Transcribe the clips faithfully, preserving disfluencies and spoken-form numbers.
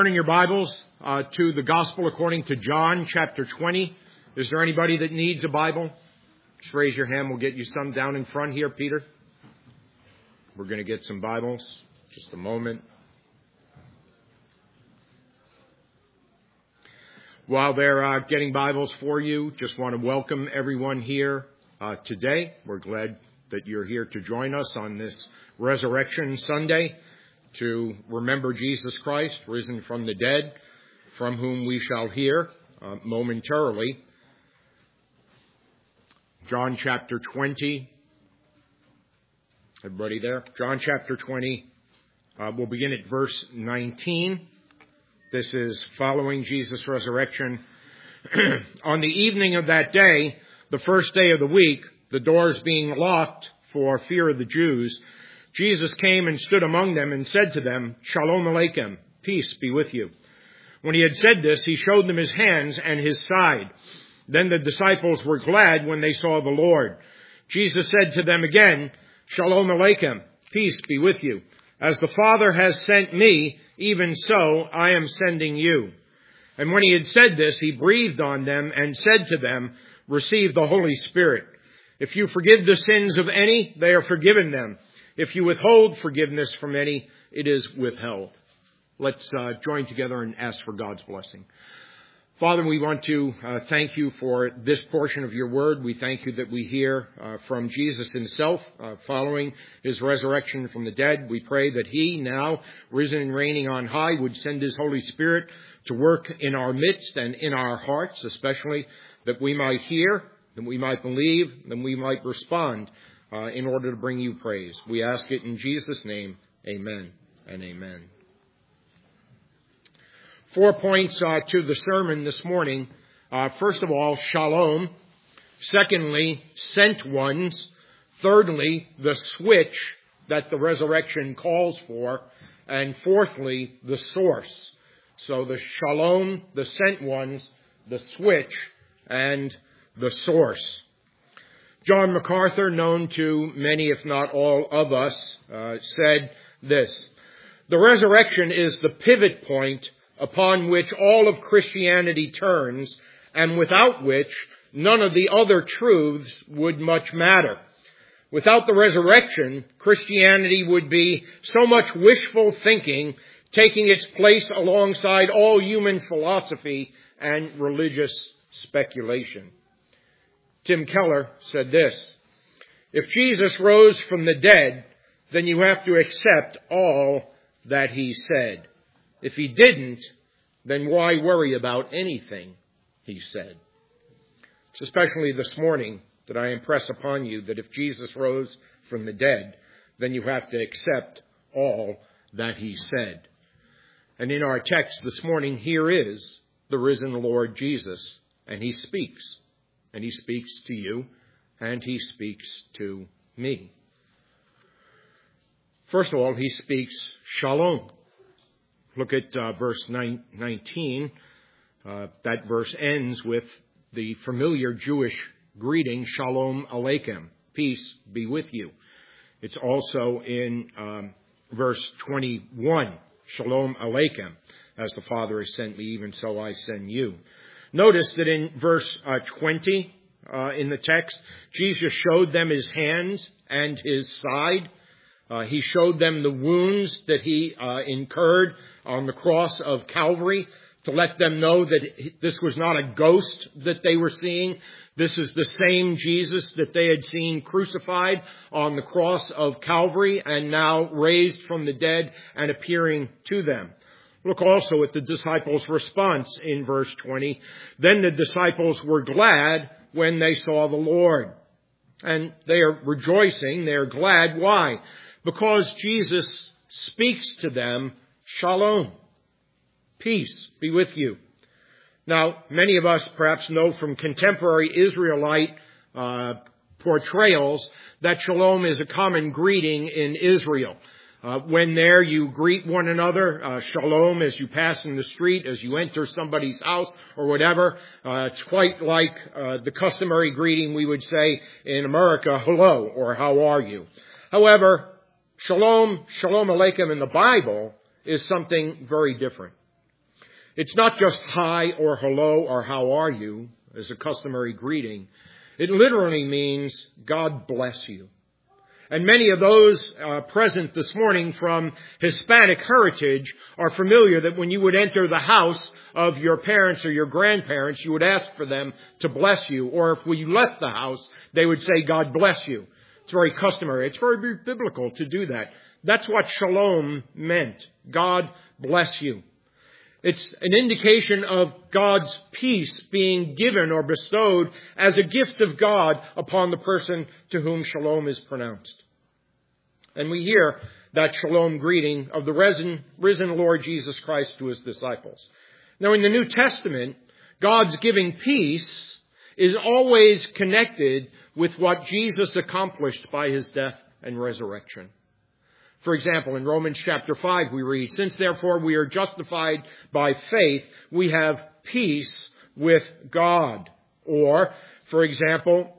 Turning your Bibles uh, to the Gospel according to John, chapter twenty. Is there anybody that needs a Bible? Just raise your hand. We'll get you some down in front here, Peter. We're going to get some Bibles. Just a moment. While they're uh, getting Bibles for you, just want to welcome everyone here uh, today. We're glad that you're here to join us on this Resurrection Sunday, to remember Jesus Christ, risen from the dead, from whom we shall hear uh, momentarily. John chapter twenty. Everybody there? John chapter twenty. Uh, we'll begin at verse nineteen. This is following Jesus' resurrection. On the evening of that day, the first day of the week, the doors being locked for fear of the Jews, Jesus came and stood among them and said to them, "Shalom Aleichem, peace be with you." When he had said this, he showed them his hands and his side. Then the disciples were glad when they saw the Lord. Jesus said to them again, "Shalom Aleichem, peace be with you. As the Father has sent me, even so I am sending you." And when he had said this, he breathed on them and said to them, "Receive the Holy Spirit. If you forgive the sins of any, they are forgiven them. If you withhold forgiveness from any, it is withheld." Let's uh, join together and ask for God's blessing. Father, we want to uh, thank you for this portion of your word. We thank you that we hear uh, from Jesus himself uh, following his resurrection from the dead. We pray that he, now risen and reigning on high, would send his Holy Spirit to work in our midst and in our hearts, especially that we might hear, that we might believe, that we might respond Uh, in order to bring you praise. We ask it in Jesus' name. Amen and amen. Four points uh, to the sermon this morning. Uh, first of all, shalom. Secondly, sent ones. Thirdly, the switch that the resurrection calls for. And fourthly, the source. So the shalom, the sent ones, the switch, and the source. John MacArthur, known to many, if not all of us, uh, said this: "The resurrection is the pivot point upon which all of Christianity turns, and without which none of the other truths would much matter. Without the resurrection, Christianity would be so much wishful thinking, taking its place alongside all human philosophy and religious speculation." Tim Keller said this: "If Jesus rose from the dead, then you have to accept all that he said. If he didn't, then why worry about anything he said?" It's especially this morning that I impress upon you that if Jesus rose from the dead, then you have to accept all that he said. And in our text this morning, here is the risen Lord Jesus, and he speaks. And he speaks to you, and he speaks to me. First of all, he speaks shalom. Look at uh, verse nineteen. Uh, that verse ends with the familiar Jewish greeting, Shalom Aleichem, peace be with you. It's also in um, verse twenty-one, Shalom Aleichem, as the Father has sent me, even so I send you. Notice that in verse uh, twenty uh, in the text, Jesus showed them his hands and his side. Uh, he showed them the wounds that he uh, incurred on the cross of Calvary, to let them know that this was not a ghost that they were seeing. This is the same Jesus that they had seen crucified on the cross of Calvary and now raised from the dead and appearing to them. Look also at the disciples' response in verse twenty. Then the disciples were glad when they saw the Lord. And they are rejoicing. They are glad. Why? Because Jesus speaks to them, shalom, peace be with you. Now, many of us perhaps know from contemporary Israelite uh, portrayals that shalom is a common greeting in Israel. Uh, when there you greet one another, uh, shalom, as you pass in the street, as you enter somebody's house or whatever. Uh, it's quite like uh, the customary greeting we would say in America, hello, or how are you. However, shalom, shalom aleichem in the Bible is something very different. It's not just hi or hello or how are you as a customary greeting. It literally means God bless you. And many of those uh, present this morning from Hispanic heritage are familiar that when you would enter the house of your parents or your grandparents, you would ask for them to bless you. Or if you left the house, they would say, God bless you. It's very customary. It's very biblical to do that. That's what shalom meant. God bless you. It's an indication of God's peace being given or bestowed as a gift of God upon the person to whom shalom is pronounced. And we hear that shalom greeting of the risen, risen Lord Jesus Christ to his disciples. Now, in the New Testament, God's giving peace is always connected with what Jesus accomplished by his death and resurrection. For example, in Romans chapter five, we read, since therefore we are justified by faith, we have peace with God. Or, for example,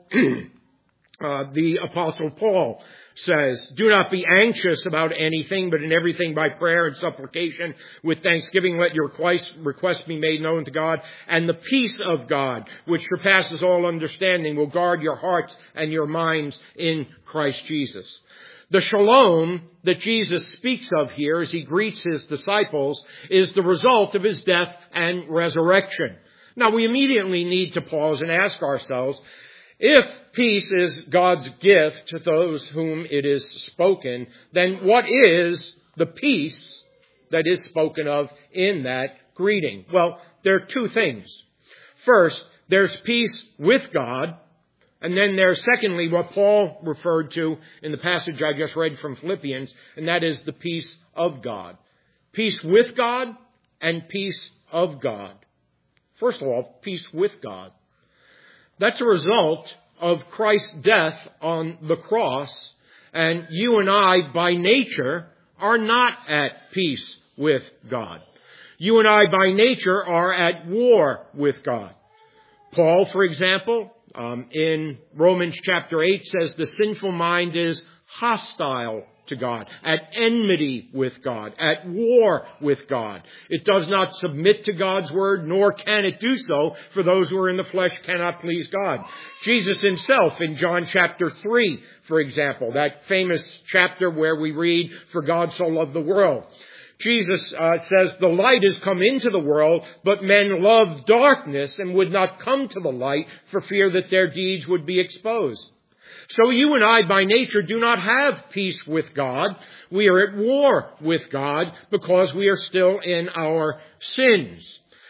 uh, the Apostle Paul says, do not be anxious about anything, but in everything by prayer and supplication with thanksgiving let your requests be made known to God. And the peace of God, which surpasses all understanding, will guard your hearts and your minds in Christ Jesus. The shalom that Jesus speaks of here as he greets his disciples is the result of his death and resurrection. Now, we immediately need to pause and ask ourselves, if peace is God's gift to those whom it is spoken, then what is the peace that is spoken of in that greeting? Well, there are two things. First, there's peace with God. And then there's secondly what Paul referred to in the passage I just read from Philippians, and that is the peace of God. Peace with God and peace of God. First of all, peace with God. That's a result of Christ's death on the cross, and you and I, by nature, are not at peace with God. You and I, by nature, are at war with God. Paul, for example, Um, in Romans chapter eight says the sinful mind is hostile to God, at enmity with God, at war with God. It does not submit to God's word, nor can it do so, for those who are in the flesh cannot please God. Jesus himself in John chapter three, for example, that famous chapter where we read, for God so loved the world. Jesus uh, says, the light has come into the world, but men loved darkness and would not come to the light for fear that their deeds would be exposed. So you and I, by nature, do not have peace with God. We are at war with God because we are still in our sins.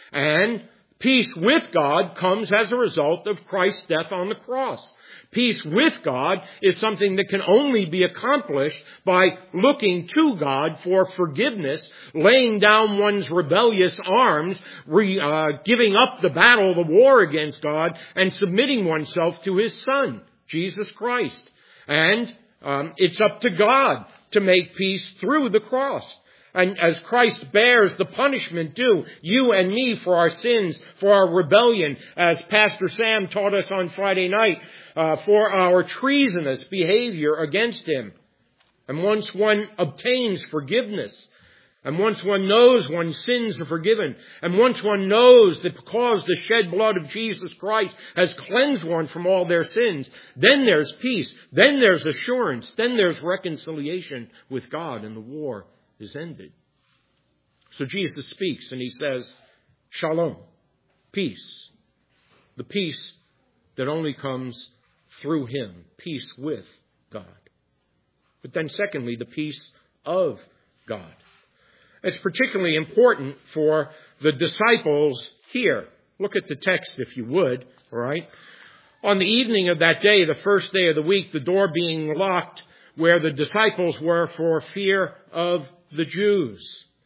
And peace with God comes as a result of Christ's death on the cross. Peace with God is something that can only be accomplished by looking to God for forgiveness, laying down one's rebellious arms, re, uh, giving up the battle, the war against God, and submitting oneself to his Son, Jesus Christ. And um, it's up to God to make peace through the cross. And as Christ bears the punishment due, you and me, for our sins, for our rebellion, as Pastor Sam taught us on Friday night, Uh, for our treasonous behavior against him. And once one obtains forgiveness, and once one knows one's sins are forgiven, and once one knows that because the shed blood of Jesus Christ has cleansed one from all their sins, then there's peace, then there's assurance, then there's reconciliation with God, and the war is ended. So Jesus speaks and he says, shalom, peace. The peace that only comes through him, peace with God. But then secondly, the peace of God. It's particularly important for the disciples here. Look at the text if you would, all right? On the evening of that day, the first day of the week, the door being locked where the disciples were for fear of the Jews.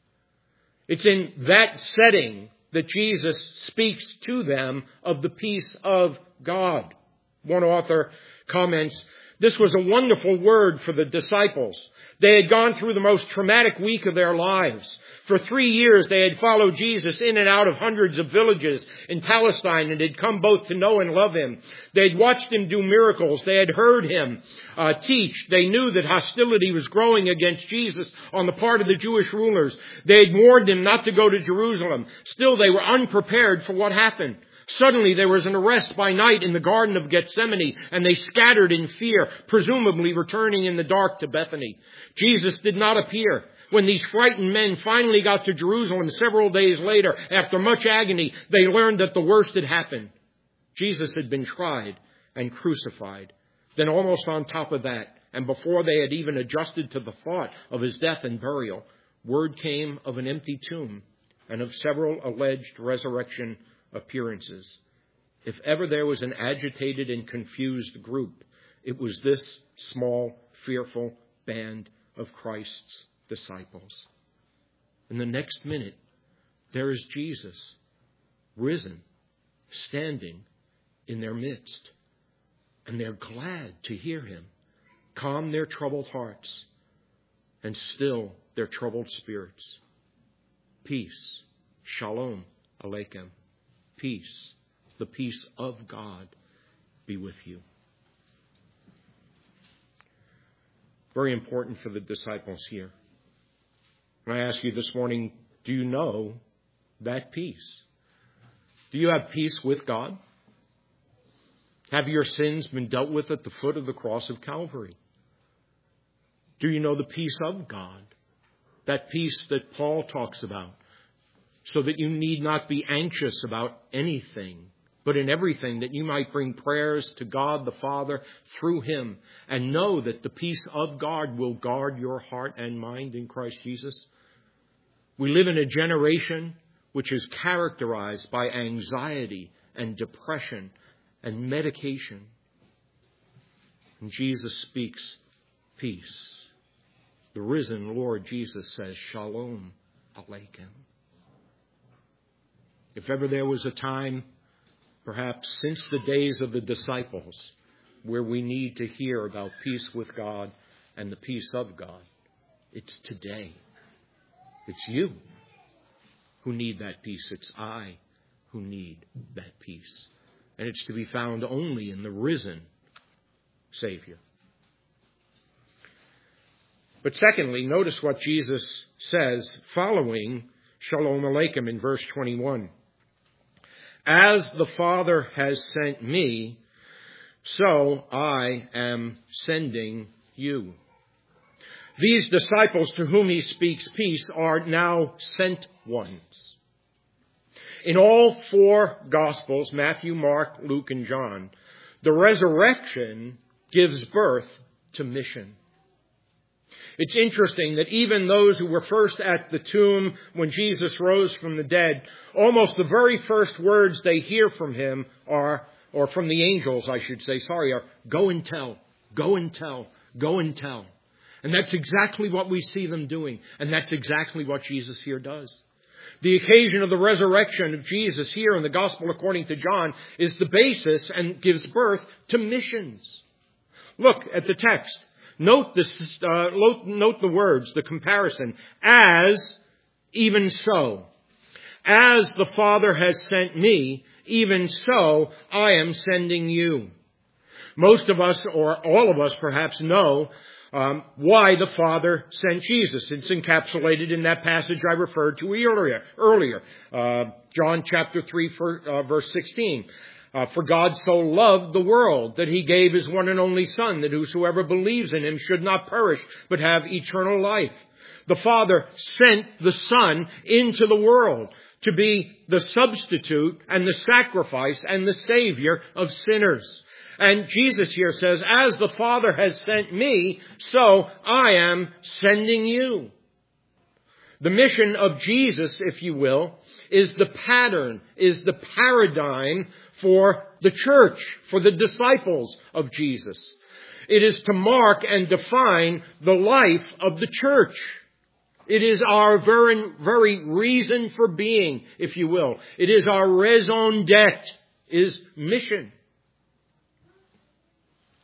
It's in that setting that Jesus speaks to them of the peace of God. One author comments, This was a wonderful word for the disciples. They had gone through the most traumatic week of their lives. For three years they had followed Jesus in and out of hundreds of villages in Palestine and had come both to know and love Him. They had watched Him do miracles. They had heard Him uh, teach. They knew that hostility was growing against Jesus on the part of the Jewish rulers. They had warned Him not to go to Jerusalem. Still, they were unprepared for what happened. Suddenly there was an arrest by night in the Garden of Gethsemane, and they scattered in fear, presumably returning in the dark to Bethany. Jesus did not appear. When these frightened men finally got to Jerusalem several days later, after much agony, they learned that the worst had happened. Jesus had been tried and crucified. Then almost on top of that, and before they had even adjusted to the thought of His death and burial, word came of an empty tomb and of several alleged resurrection appearances. If ever there was an agitated and confused group, it was this small, fearful band of Christ's disciples. In the next minute, there is Jesus, risen, standing in their midst. And they're glad to hear Him, calm their troubled hearts, and still their troubled spirits. Peace, shalom aleichem. Peace, the peace of God, be with you. Very important for the disciples here. I ask you this morning, do you know that peace? Do you have peace with God? Have your sins been dealt with at the foot of the cross of Calvary? Do you know the peace of God? That peace that Paul talks about. So that you need not be anxious about anything, but in everything that you might bring prayers to God the Father through Him, and know that the peace of God will guard your heart and mind in Christ Jesus. We live in a generation which is characterized by anxiety and depression and medication. And Jesus speaks peace. The risen Lord Jesus says, Shalom Aleichem. If ever there was a time, perhaps since the days of the disciples, where we need to hear about peace with God and the peace of God, it's today. It's you who need that peace. It's I who need that peace. And it's to be found only in the risen Savior. But secondly, notice what Jesus says following Shalom Aleichem in verse twenty-one. As the Father has sent me, so I am sending you. These disciples to whom He speaks peace are now sent ones. In all four Gospels, Matthew, Mark, Luke, and John, the resurrection gives birth to mission. It's interesting that even those who were first at the tomb when Jesus rose from the dead, almost the very first words they hear from Him are, or from the angels, I should say, sorry, are, go and tell, go and tell, go and tell. And that's exactly what we see them doing. And that's exactly what Jesus here does. The occasion of the resurrection of Jesus here in the Gospel according to John is the basis and gives birth to missions. Look at the text. Note this. Uh, note the words, the comparison. As, even so. As the Father has sent me, even so I am sending you. Most of us, or all of us perhaps, know um, why the Father sent Jesus. It's encapsulated in that passage I referred to earlier. Earlier, uh, John chapter three, for, uh, verse sixteen. Uh, for God so loved the world that He gave His one and only Son, that whosoever believes in Him should not perish, but have eternal life. The Father sent the Son into the world to be the substitute and the sacrifice and the Savior of sinners. And Jesus here says, as the Father has sent me, so I am sending you. The mission of Jesus, if you will, is the pattern, is the paradigm for the church, for the disciples of Jesus. It is to mark and define the life of the church. It is our very, very reason for being, if you will. It is our raison d'etre, is mission.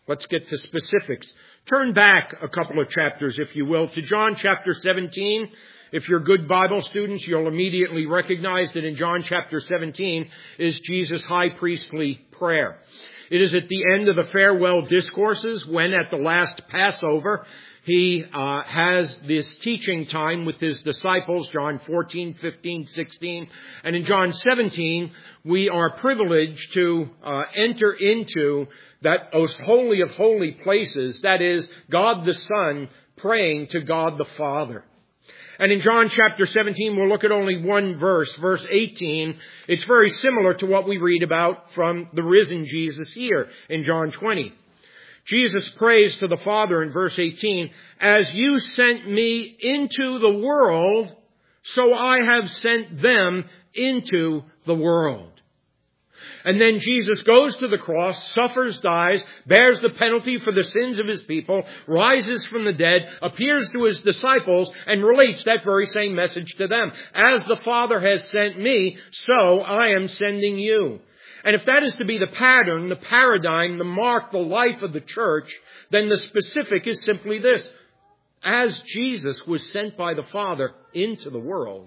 Let's get to specifics. Turn back a couple of chapters, if you will, to John chapter seventeen. If you're good Bible students, you'll immediately recognize that in John chapter seventeen is Jesus' high priestly prayer. It is at the end of the farewell discourses when at the last Passover he uh, has this teaching time with his disciples, John fourteen, fifteen, sixteen. And in John seventeen, we are privileged to uh, enter into that most holy of holy places, that is, God the Son praying to God the Father. And in John chapter seventeen, we'll look at only one verse, verse eighteen. It's very similar to what we read about from the risen Jesus here in John twenty. Jesus prays to the Father in verse eighteen, "As you sent me into the world, so I have sent them into the world." And then Jesus goes to the cross, suffers, dies, bears the penalty for the sins of his people, rises from the dead, appears to his disciples, and relates that very same message to them. As the Father has sent me, so I am sending you. And if that is to be the pattern, the paradigm, the mark, the life of the church, then the specific is simply this. As Jesus was sent by the Father into the world,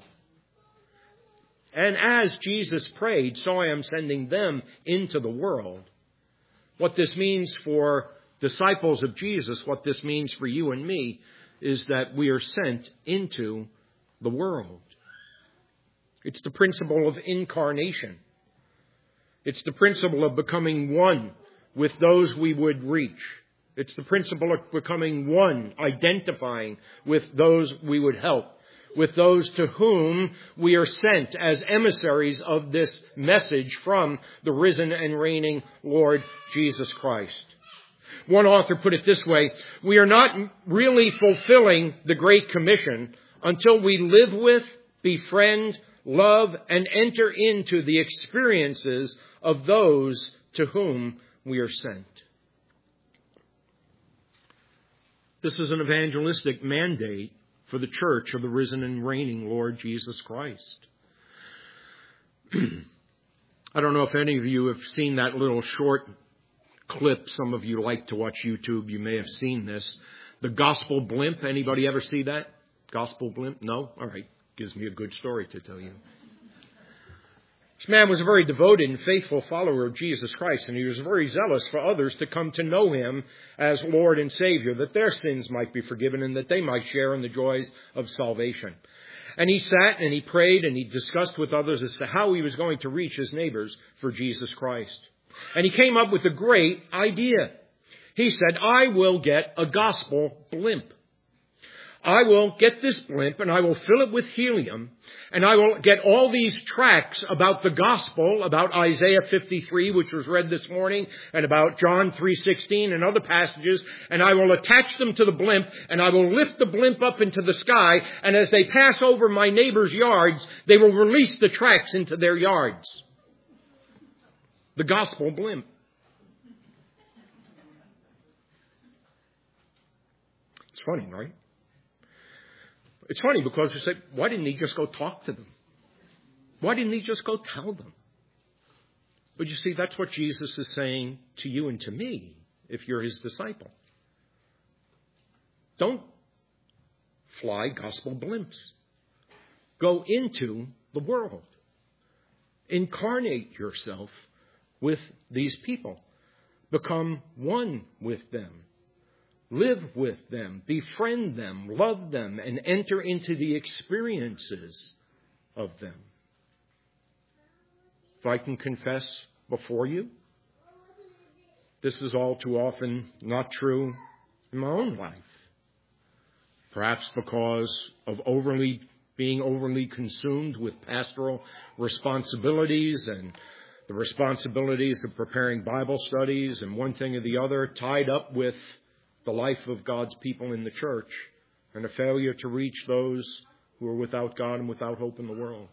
and as Jesus prayed, so I am sending them into the world. What this means for disciples of Jesus, what this means for you and me, is that we are sent into the world. It's the principle of incarnation. It's the principle of becoming one with those we would reach. It's the principle of becoming one, identifying with those we would help, with those to whom we are sent as emissaries of this message from the risen and reigning Lord Jesus Christ. One author put it this way: we are not really fulfilling the Great Commission until we live with, befriend, love, and enter into the experiences of those to whom we are sent. This is an evangelistic mandate for the church of the risen and reigning Lord Jesus Christ. I don't know if any of you have seen that little short clip. Some of you like to watch YouTube. You may have seen this. The Gospel Blimp. Anybody ever see that? Gospel Blimp? No? All right. Gives me a good story to tell you. This man was a very devoted and faithful follower of Jesus Christ, and he was very zealous for others to come to know him as Lord and Savior, that their sins might be forgiven and that they might share in the joys of salvation. And he sat and he prayed and he discussed with others as to how he was going to reach his neighbors for Jesus Christ. And he came up with a great idea. He said, I will get a gospel blimp. I will get this blimp and I will fill it with helium, and I will get all these tracts about the gospel, about Isaiah fifty-three, which was read this morning, and about John three sixteen and other passages, and I will attach them to the blimp, and I will lift the blimp up into the sky, and as they pass over my neighbors' yards, they will release the tracts into their yards. The gospel blimp. It's funny, right? It's funny because you say, why didn't he just go talk to them? Why didn't he just go tell them? But you see, that's what Jesus is saying to you and to me if you're his disciple. Don't fly gospel blimps. Go into the world. Incarnate yourself with these people. Become one with them. Live with them, befriend them, love them, and enter into the experiences of them. If I can confess before you, this is all too often not true in my own life. Perhaps because of overly being overly consumed with pastoral responsibilities and the responsibilities of preparing Bible studies and one thing or the other, tied up with the life of God's people in the church, and a failure to reach those who are without God and without hope in the world.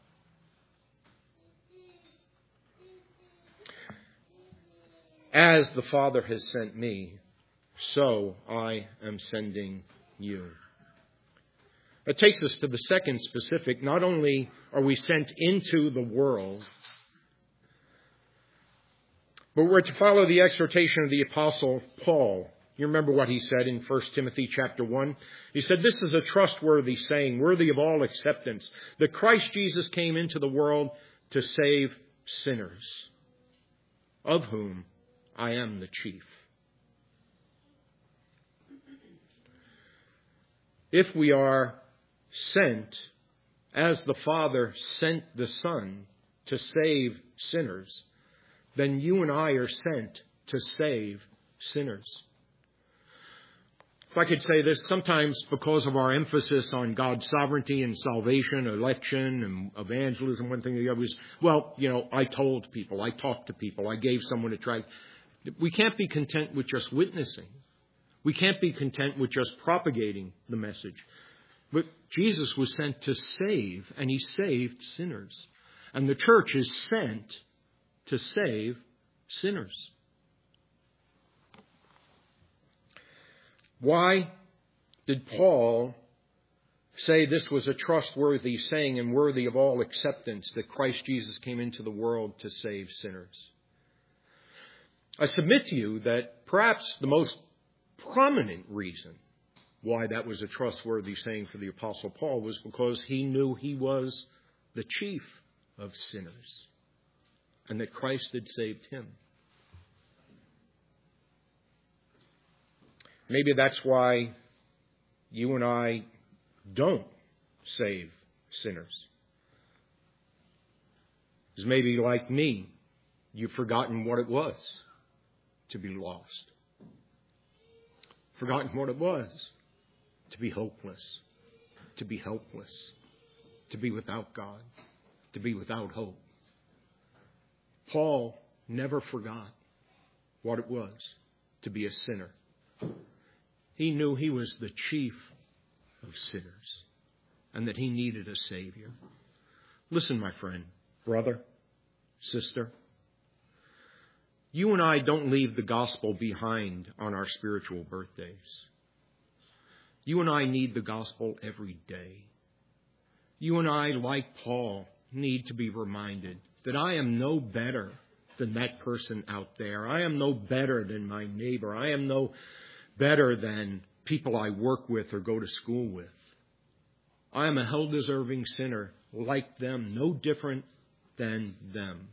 As the Father has sent me, so I am sending you. It takes us to the second specific. Not only are we sent into the world, But we're to follow the exhortation of the Apostle Paul. You remember what he said in First Timothy chapter one? He said, this is a trustworthy saying, worthy of all acceptance, that Christ Jesus came into the world to save sinners, of whom I am the chief. If we are sent, as the Father sent the Son to save sinners, then you and I are sent to save sinners. If I could say this, sometimes because of our emphasis on God's sovereignty and salvation, election and evangelism, one thing or the other is, well, you know, I told people, I talked to people, I gave someone a try. We can't be content with just witnessing. We can't be content with just propagating the message. But Jesus was sent to save, and he saved sinners. And the church is sent to save sinners. Why did Paul say this was a trustworthy saying and worthy of all acceptance, that Christ Jesus came into the world to save sinners? I submit to you that perhaps the most prominent reason why that was a trustworthy saying for the Apostle Paul was because he knew he was the chief of sinners and that Christ had saved him. Maybe that's why you and I don't save sinners. Because maybe like me, you've forgotten what it was to be lost. Forgotten what it was to be hopeless, to be helpless, to be without God, to be without hope. Paul never forgot what it was to be a sinner. He knew he was the chief of sinners and that he needed a Savior. Listen, my friend, brother, sister, you and I don't leave the gospel behind on our spiritual birthdays. You and I need the gospel every day. You and I, like Paul, need to be reminded that I am no better than that person out there. I am no better than my neighbor. I am no better than people I work with or go to school with. I am a hell-deserving sinner like them, no different than them.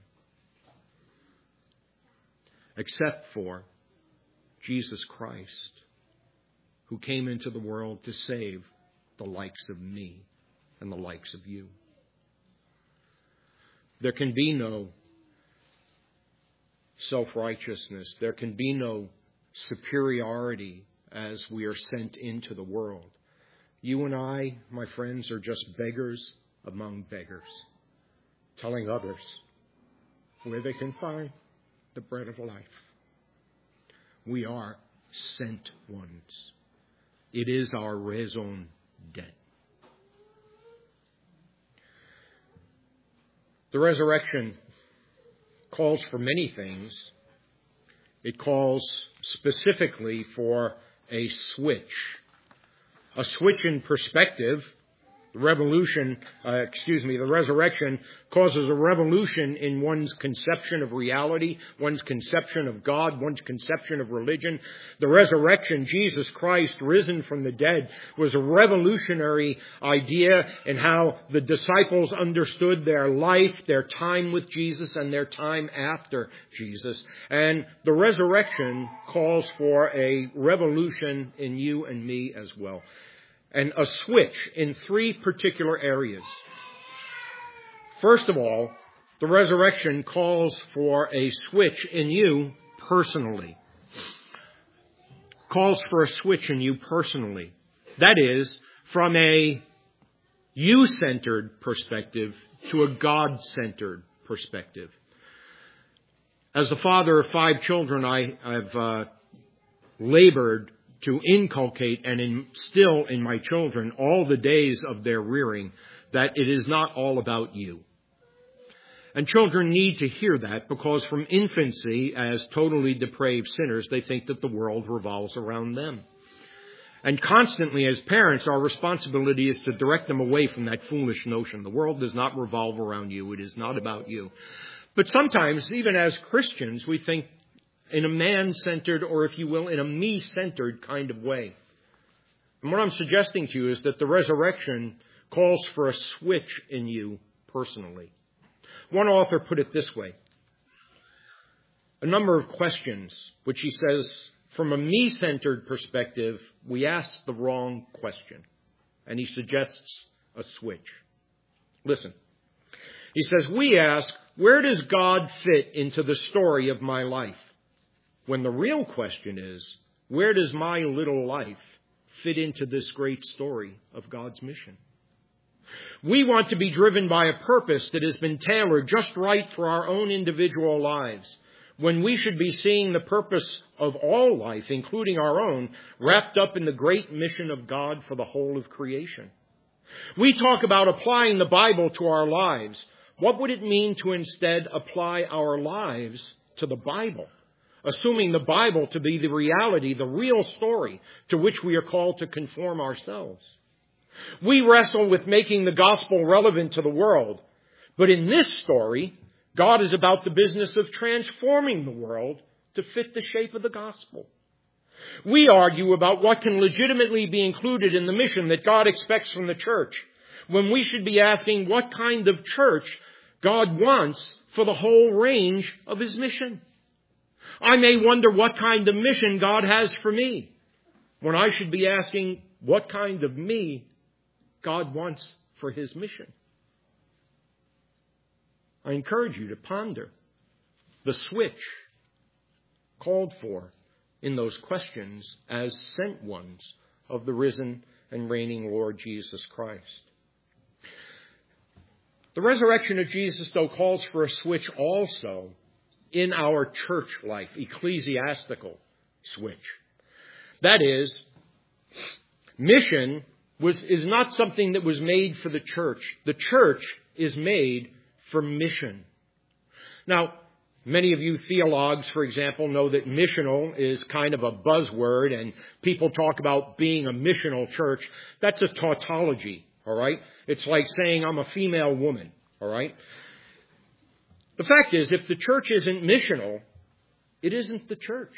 Except for Jesus Christ, who came into the world to save the likes of me and the likes of you. There can be no self-righteousness. There can be no superiority as we are sent into the world. You and I, my friends, are just beggars among beggars, telling others where they can find the bread of life. We are sent ones. It is our raison d'etre. The resurrection calls for many things. It calls specifically for a switch. A switch in perspective. The revolution, uh, excuse me, the resurrection causes a revolution in one's conception of reality, one's conception of God, one's conception of religion. The resurrection, Jesus Christ risen from the dead, was a revolutionary idea in how the disciples understood their life, their time with Jesus, and their time after Jesus. And the resurrection calls for a revolution in you and me as well. And a switch in three particular areas. First of all, the resurrection calls for a switch in you personally. Calls for a switch in you personally. That is, from a you-centered perspective to a God-centered perspective. As the father of five children, I have uh, labored to inculcate and instill in my children all the days of their rearing that it is not all about you. And children need to hear that because from infancy, as totally depraved sinners, they think that the world revolves around them. And constantly, as parents, our responsibility is to direct them away from that foolish notion. The world does not revolve around you. It is not about you. But sometimes, even as Christians, we think in a man-centered, or if you will, in a me-centered kind of way. And what I'm suggesting to you is that the resurrection calls for a switch in you personally. One author put it this way. A number of questions, which he says, from a me-centered perspective, we ask the wrong question. And he suggests a switch. Listen. He says, we ask, where does God fit into the story of my life? When the real question is, where does my little life fit into this great story of God's mission? We want to be driven by a purpose that has been tailored just right for our own individual lives, when we should be seeing the purpose of all life, including our own, wrapped up in the great mission of God for the whole of creation. We talk about applying the Bible to our lives. What would it mean to instead apply our lives to the Bible, assuming the Bible to be the reality, the real story to which we are called to conform ourselves? We wrestle with making the gospel relevant to the world, but in this story, God is about the business of transforming the world to fit the shape of the gospel. We argue about what can legitimately be included in the mission that God expects from the church, when we should be asking what kind of church God wants for the whole range of his mission. I may wonder what kind of mission God has for me, when I should be asking what kind of me God wants for his mission. I encourage you to ponder the switch called for in those questions as sent ones of the risen and reigning Lord Jesus Christ. The resurrection of Jesus, though, calls for a switch also in our church life, ecclesiastical switch. That is, mission was is not something that was made for the church. The church is made for mission. Now, many of you theologues, for example, know that missional is kind of a buzzword, and people talk about being a missional church. That's a tautology, all right? It's like saying I'm a female woman, all right? The fact is, if the church isn't missional, it isn't the church.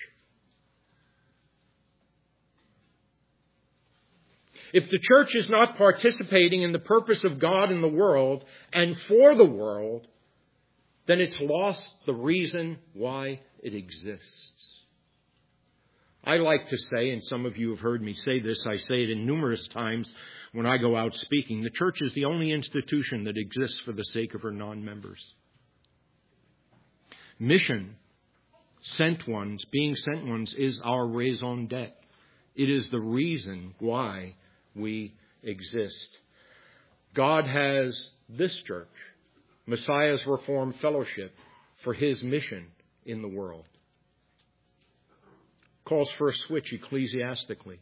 If the church is not participating in the purpose of God in the world and for the world, then it's lost the reason why it exists. I like to say, and some of you have heard me say this, I say it in numerous times when I go out speaking, the church is the only institution that exists for the sake of her non-members. Mission, sent ones, being sent ones, is our raison d'etre. It is the reason why we exist. God has this church, Messiah's Reformed Fellowship, for his mission in the world. Calls for a switch ecclesiastically,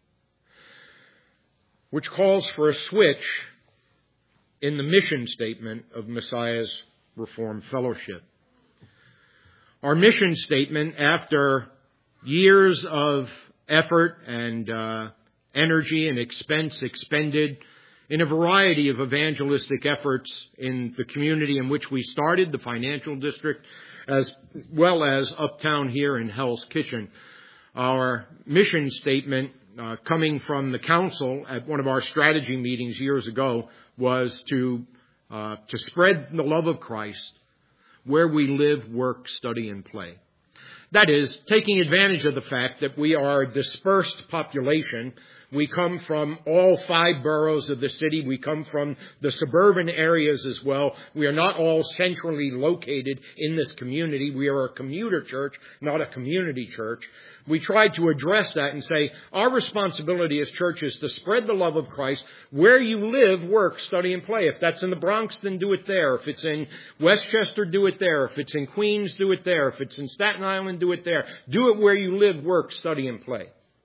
which calls for a switch in the mission statement of Messiah's Reformed Fellowship. Our mission statement, after years of effort and uh, energy and expense expended in a variety of evangelistic efforts in the community in which we started, the financial district, as well as uptown here in Hell's Kitchen. Our mission statement, uh, coming from the council at one of our strategy meetings years ago, was to uh, to spread the love of Christ where we live, work, study, and play. That is, taking advantage of the fact that we are a dispersed population. We come from all five boroughs of the city. We come from the suburban areas as well. We are not all centrally located in this community. We are a commuter church, not a community church. We tried to address that and say our responsibility as church is to spread the love of Christ where you live, work, study, and play. If that's in the Bronx, then do it there. If it's in Westchester, do it there. If it's in Queens, do it there. If it's in Staten Island, do it there. Do it where you live, work, study, and play.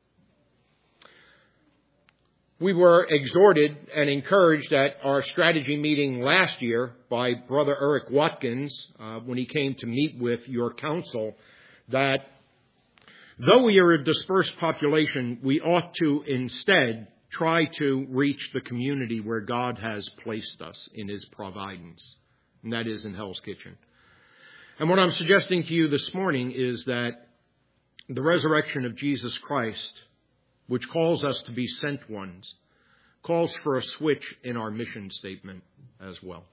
We were exhorted and encouraged at our strategy meeting last year by Brother Eric Watkins uh, when he came to meet with your council that Though we are a dispersed population, we ought to instead try to reach the community where God has placed us in His providence, and that is in Hell's Kitchen. And what I'm suggesting to you this morning is that the resurrection of Jesus Christ, which calls us to be sent ones, calls for a switch in our mission statement as well.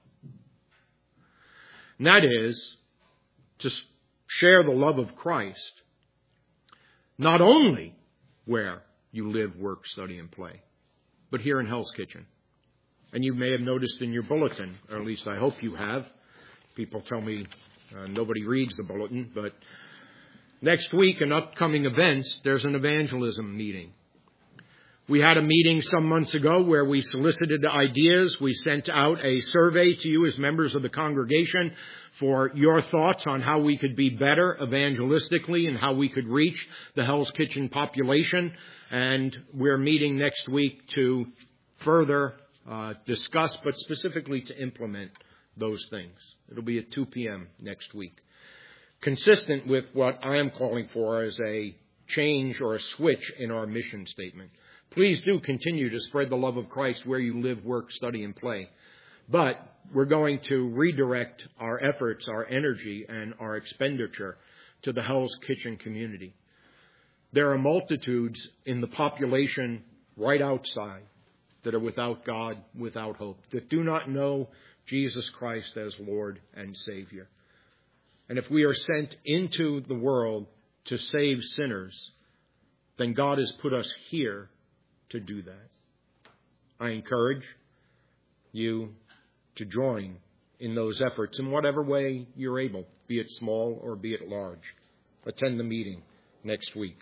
And that is to share the love of Christ, not only where you live, work, study, and play, but here in Hell's Kitchen. And you may have noticed in your bulletin, or at least I hope you have. People tell me uh, nobody reads the bulletin, but next week in upcoming events, there's an evangelism meeting. We had a meeting some months ago where we solicited ideas. We sent out a survey to you as members of the congregation for your thoughts on how we could be better evangelistically and how we could reach the Hell's Kitchen population. And we're meeting next week to further uh, discuss, but specifically to implement those things. It'll be at two p.m. next week. Consistent with what I am calling for as a change or a switch in our mission statement. Please do continue to spread the love of Christ where you live, work, study, and play. But we're going to redirect our efforts, our energy, and our expenditure to the Hell's Kitchen community. There are multitudes in the population right outside that are without God, without hope, that do not know Jesus Christ as Lord and Savior. And if we are sent into the world to save sinners, then God has put us here to do that. I encourage you to join in those efforts in whatever way you're able, be it small or be it large. Attend the meeting next week.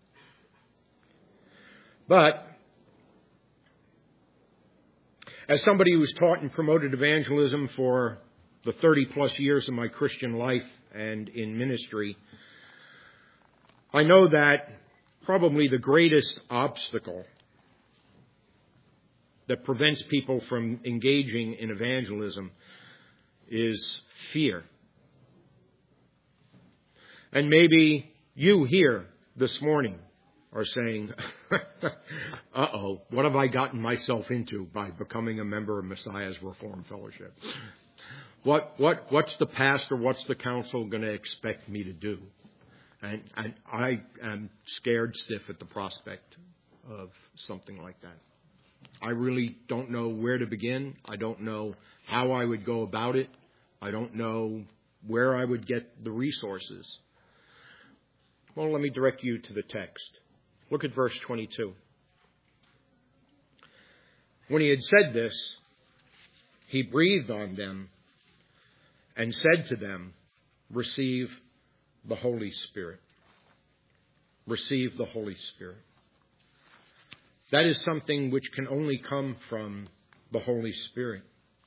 But as somebody who's taught and promoted evangelism for the thirty plus years of my Christian life and in ministry, I know that probably the greatest obstacle that prevents people from engaging in evangelism is fear. And maybe you here this morning are saying, uh-oh, what have I gotten myself into by becoming a member of Messiah's Reformed Fellowship? What, what, what's the pastor, what's the council going to expect me to do? And, and I am scared stiff at the prospect of something like that. I really don't know where to begin. I don't know how I would go about it. I don't know where I would get the resources. Well, let me direct you to the text. Look at verse twenty-two. When he had said this, he breathed on them and said to them, receive the Holy Spirit. Receive the Holy Spirit. That is something which can only come from the Holy Spirit.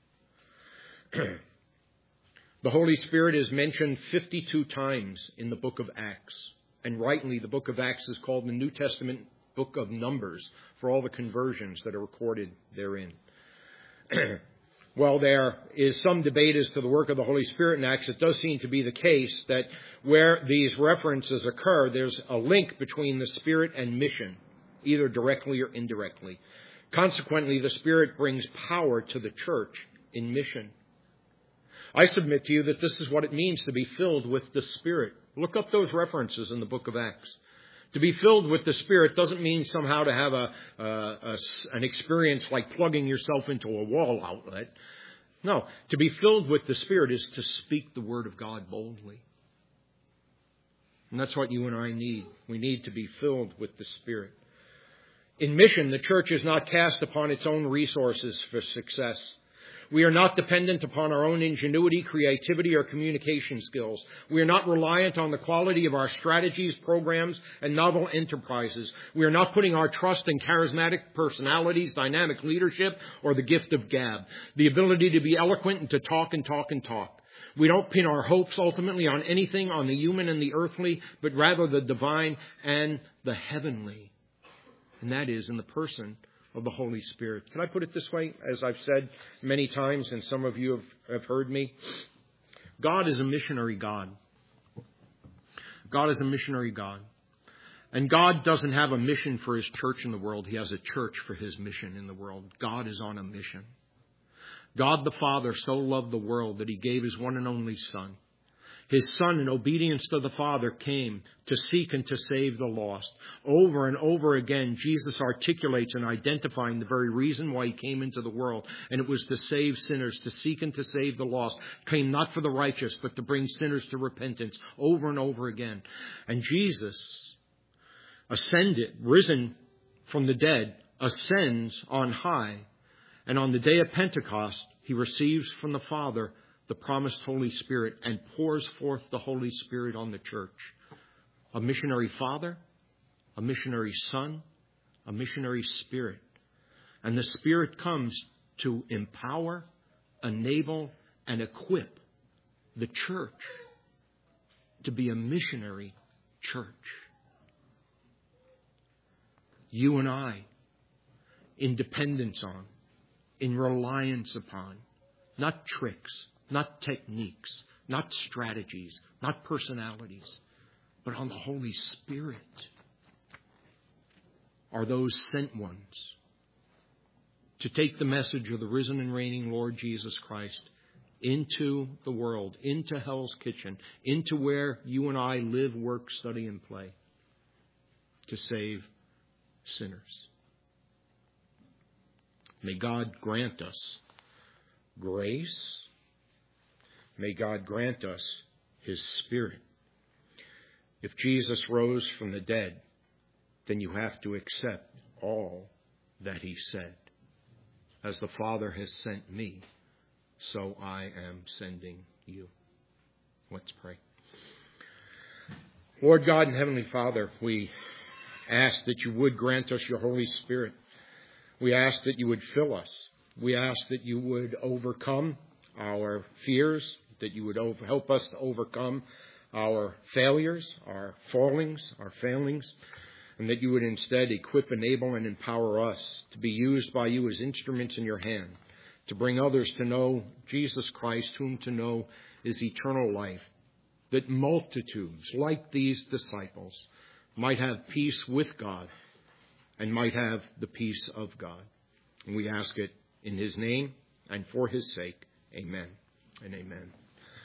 The Holy Spirit is mentioned fifty-two times in the book of Acts. And rightly, the book of Acts is called the New Testament book of Numbers for all the conversions that are recorded therein. While there is some debate as to the work of the Holy Spirit in Acts, it does seem to be the case that where these references occur, there's a link between the Spirit and mission, either directly or indirectly. Consequently, the Spirit brings power to the church in mission. I submit to you that this is what it means to be filled with the Spirit. Look up those references in the book of Acts. To be filled with the Spirit doesn't mean somehow to have a, a, a an experience like plugging yourself into a wall outlet. No, to be filled with the Spirit is to speak the Word of God boldly. And that's what you and I need. We need to be filled with the Spirit. In mission, the church is not cast upon its own resources for success. We are not dependent upon our own ingenuity, creativity, or communication skills. We are not reliant on the quality of our strategies, programs, and novel enterprises. We are not putting our trust in charismatic personalities, dynamic leadership, or the gift of gab, the ability to be eloquent and to talk and talk and talk. We don't pin our hopes ultimately on anything, on the human and the earthly, but rather the divine and the heavenly. And that is in the person of the Holy Spirit. Can I put it this way, as I've said many times, and some of you have, have heard me? God is a missionary God. God is a missionary God. And God doesn't have a mission for His church in the world. He has a church for His mission in the world. God is on a mission. God the Father so loved the world that He gave His one and only Son. His Son, in obedience to the Father, came to seek and to save the lost. Over and over again, Jesus articulates and identifying the very reason why He came into the world. And it was to save sinners, to seek and to save the lost. Came not for the righteous, but to bring sinners to repentance. Over and over again. And Jesus ascended, risen from the dead, ascends on high. And on the day of Pentecost, He receives from the Father the promised Holy Spirit and pours forth the Holy Spirit on the church. A missionary Father, a missionary Son, a missionary Spirit. And the Spirit comes to empower, enable, and equip the church to be a missionary church. You and I, in dependence on, in reliance upon, not tricks, not techniques, not strategies, not personalities, but on the Holy Spirit, are those sent ones to take the message of the risen and reigning Lord Jesus Christ into the world, into Hell's Kitchen, into where you and I live, work, study, and play, to save sinners. May God grant us grace. May God grant us His Spirit. If Jesus rose from the dead, then you have to accept all that He said. As the Father has sent me, so I am sending you. Let's pray. Lord God and Heavenly Father, we ask that you would grant us your Holy Spirit. We ask that you would fill us. We ask that you would overcome our fears, that you would over, help us to overcome our failures, our fallings, our failings, and that you would instead equip, enable, and empower us to be used by you as instruments in your hand, to bring others to know Jesus Christ, whom to know is eternal life, that multitudes like these disciples might have peace with God and might have the peace of God. And we ask it in His name and for His sake. Amen and amen.